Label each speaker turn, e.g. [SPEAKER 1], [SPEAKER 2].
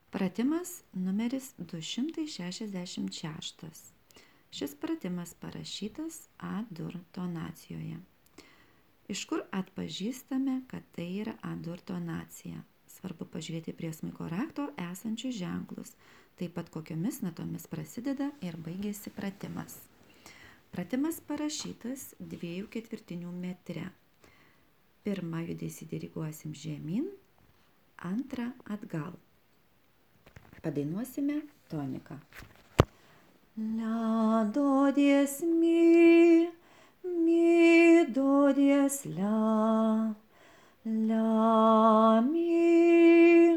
[SPEAKER 1] Pratimas numeris 266. Šis pratimas parašytas A-dur tonacijoje. Iš kur atpažįstame, kad tai yra A-dur tonacija? Svarbu pažiūrėti prie smuiko rakto esančius ženklus, taip pat kokiomis natomis prasideda ir baigėsi pratimas. Pratimas parašytas 2/4 metre. Pirmą judesį diriguosim žemyn, antrą atgal. Padainuosime toniką. La, do, dies, mi, do, dies, la, mi,